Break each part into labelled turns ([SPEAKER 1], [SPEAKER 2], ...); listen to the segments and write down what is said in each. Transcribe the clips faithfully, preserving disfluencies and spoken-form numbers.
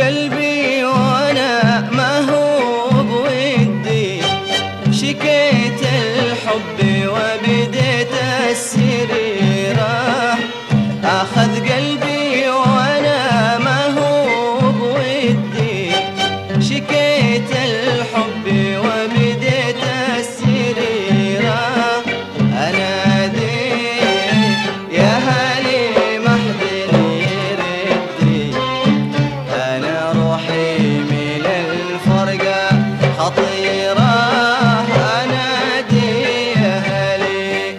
[SPEAKER 1] قلبي وانا ما هو بودي، شكيت الحب وبديت السريرة، اخذ قلبي وانا ما هو بودي، شكيت الحب وبديت السريرة، انادي يا هلي ما حد يردي، انا روحي من الفرقة خطيرة، انادي يا هلي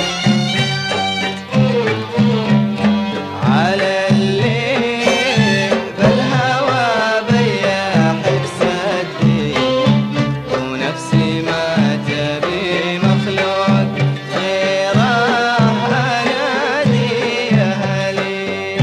[SPEAKER 1] على الليل بالهوى بياح بسدي، ونفسي ما تبي مخلوق غيره، انادي يا هلي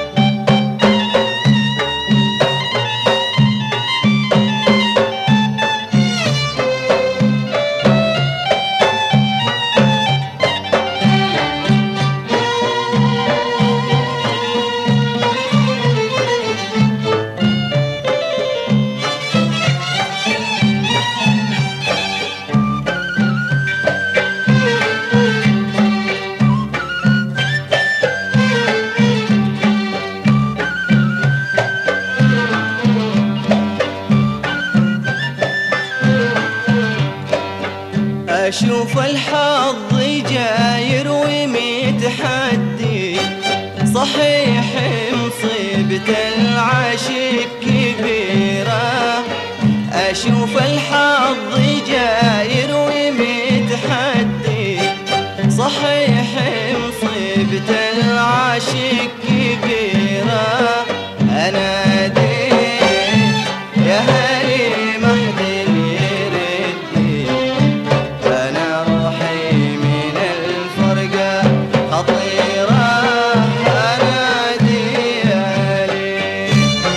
[SPEAKER 1] أشوف الحظ جاير ومتحدي، صحيح مصيبة العاشق كبيرة، أشوف الحظ جاير ومتحدي، صحيح مصيبة العاشق كبيرة، أنادي يا هلي ما حد يردي، أنا روحي من الفرقة خطيرة، أنادي يا هلي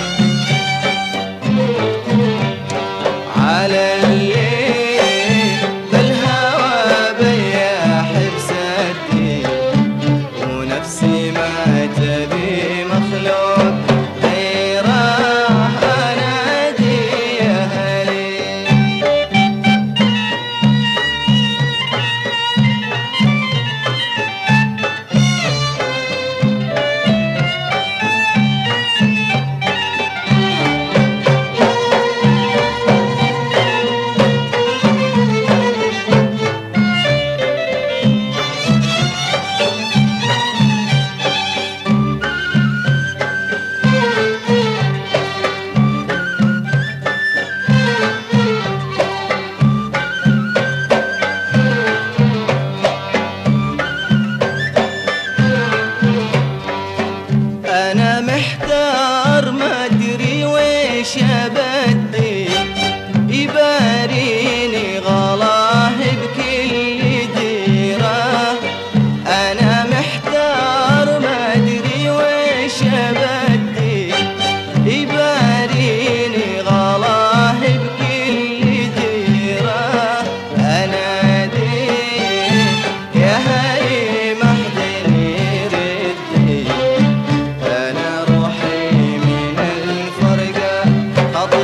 [SPEAKER 1] على الليل بالهوى بياح بسدي، ونفسي ما تبي مخلوق غيره، أنادي يا هلي أنا محتار ما أدري ويش أبدي، يباريني غلاه بكل ديرة، أنا محتار ما أدري ويش أبدي، يباريني غلاه بكل ديرة، أنادي يا هلي ما حد يردي، أنا روحي من الفرقة خطيرة.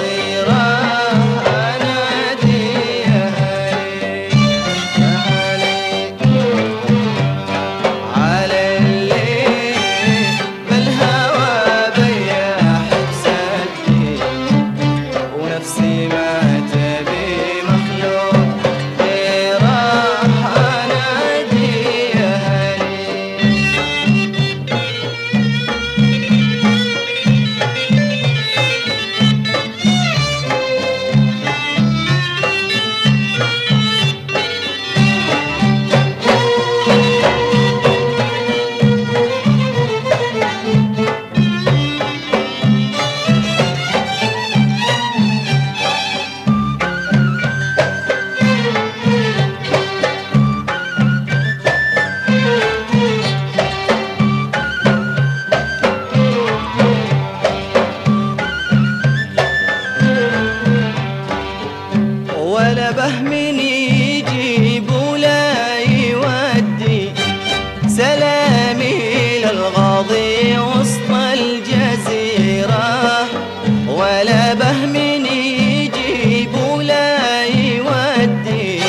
[SPEAKER 1] ولا به من يجيب ولا يودي،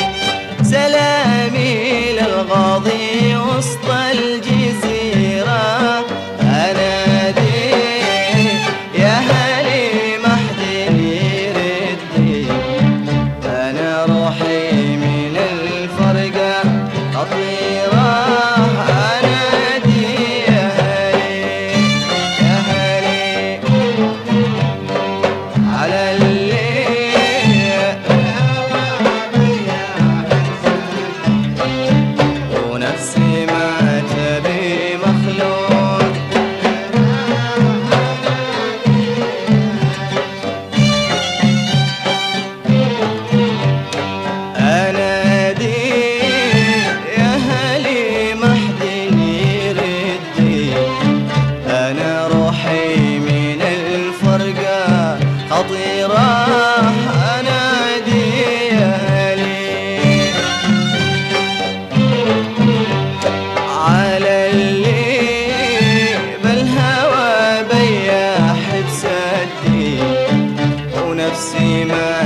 [SPEAKER 1] سلامي للغاضي وسط الجزيرة أنادي يا هلي ما حد يردي، أنا روحي من الفرقة خطيرة أنادي يا هلي يا هلي على ونفسي ما تبي مخلوق، أنادي يا هلي ما حد يردي، أنا روحي من الفرقة خطيرة أنادي يا هلي على اللي بالهوى بياح بسدي، ونفسي ما